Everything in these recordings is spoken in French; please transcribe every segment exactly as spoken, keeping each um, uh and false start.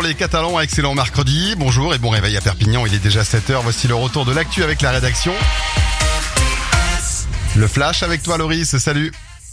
les Catalans, excellent mercredi. Bonjour et bon réveil à Perpignan, il est déjà sept heures. Voici le retour de l'actu avec la rédaction. Le flash avec toi Loris, salut.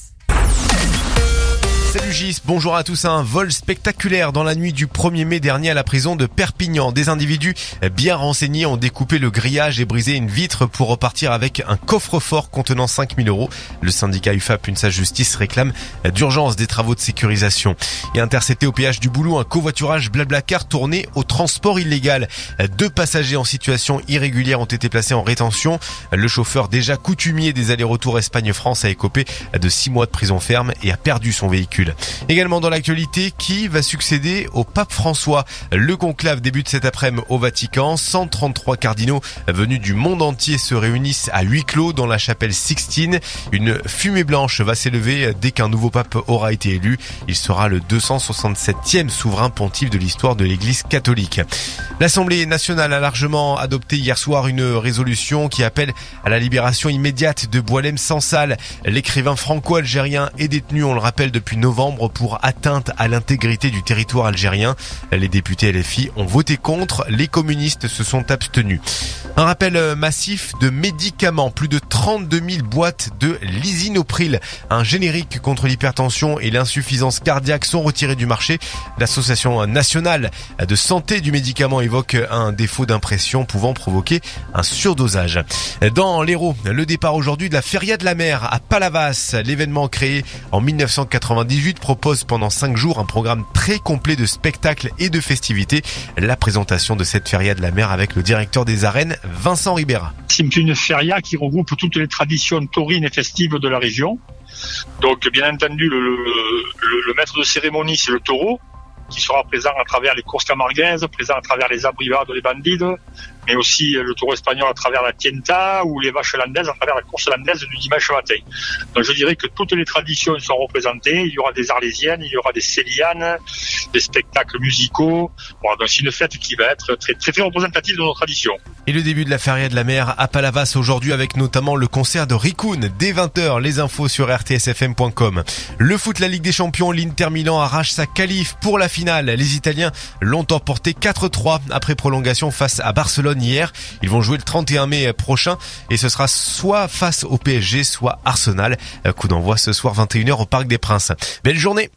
Salut Gis, bonjour à tous. Un vol spectaculaire dans la nuit du premier mai dernier à la prison de Perpignan. Des individus bien renseignés ont découpé le grillage et brisé une vitre pour repartir avec un coffre-fort contenant cinq mille euros. Le syndicat U F A P Unsa Justice réclame d'urgence des travaux de sécurisation. Et intercepté au péage du Boulot, un covoiturage Blablacar tourné au transport illégal. Deux passagers en situation irrégulière ont été placés en rétention. Le chauffeur, déjà coutumier des allers-retours Espagne-France, a écopé de six mois de prison ferme et a perdu son véhicule. Également dans l'actualité, qui va succéder au pape François? Le conclave débute cet après-midi au Vatican. cent trente-trois cardinaux venus du monde entier se réunissent à huis clos dans la chapelle Sixtine. Une fumée blanche va s'élever dès qu'un nouveau pape aura été élu. Il sera le deux cent soixante-septième souverain pontife de l'histoire de l'Église catholique. L'Assemblée nationale a largement adopté hier soir une résolution qui appelle à la libération immédiate de Boualem Sansal. L'écrivain franco-algérien est détenu, on le rappelle, depuis novembre pour atteinte à l'intégrité du territoire algérien. Les députés L F I ont voté contre, les communistes se sont abstenus. Un rappel massif de médicaments, plus de trente-deux mille boîtes de lisinopril, un générique contre l'hypertension et l'insuffisance cardiaque sont retirés du marché. L'Association nationale de santé du médicament évoque un défaut d'impression pouvant provoquer un surdosage. Dans l'Hérault, le départ aujourd'hui de la Feria de la mer à Palavas. L'événement créé en mille neuf cent quatre-vingt-dix-huit propose pendant cinq jours un programme très complet de spectacles et de festivités. La présentation de cette Feria de la mer avec le directeur des arènes, Vincent Ribera. C'est une feria qui regroupe toutes les traditions taurines et festives de la région. Donc bien entendu, le, le, le maître de cérémonie, c'est le taureau, qui sera présent à travers les courses camarguaises, présent à travers les abrivades, les bandides, mais aussi le taureau espagnol à travers la tienta ou les vaches landaises à travers la course landaise du dimanche matin. Donc je dirais que toutes les traditions sont représentées. Il y aura des arlésiennes, il y aura des sélianes, des spectacles musicaux. Voilà, donc c'est une fête qui va être très, très, très représentative de nos traditions. Et le début de la Feria de la mer à Palavas aujourd'hui avec notamment le concert de Rikun dès vingt heures. Les infos sur r t s f m point com. Le foot, la Ligue des Champions, l'Inter Milan arrache sa qualif pour la finale. Les Italiens l'ont emporté quatre trois après prolongation face à Barcelone hier. Ils vont jouer le trente et un mai prochain et ce sera soit face au P S G, soit Arsenal. Coup d'envoi ce soir vingt et une heures au Parc des Princes. Belle journée.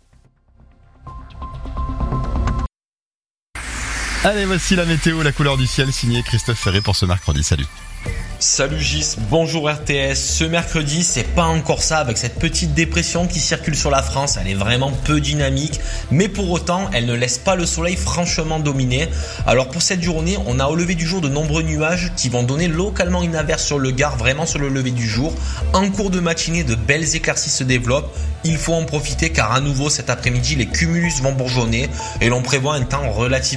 Allez, voici la météo, la couleur du ciel, signé Christophe Ferré pour ce mercredi. Salut. Salut Gis, bonjour R T S. Ce mercredi, c'est pas encore ça avec cette petite dépression qui circule sur la France. Elle est vraiment peu dynamique, mais pour autant, elle ne laisse pas le soleil franchement dominer. Alors pour cette journée, on a au lever du jour de nombreux nuages qui vont donner localement une averse sur le Gard, vraiment sur le lever du jour. En cours de matinée, de belles éclaircies se développent. Il faut en profiter car à nouveau cet après-midi, les cumulus vont bourgeonner et l'on prévoit un temps relativement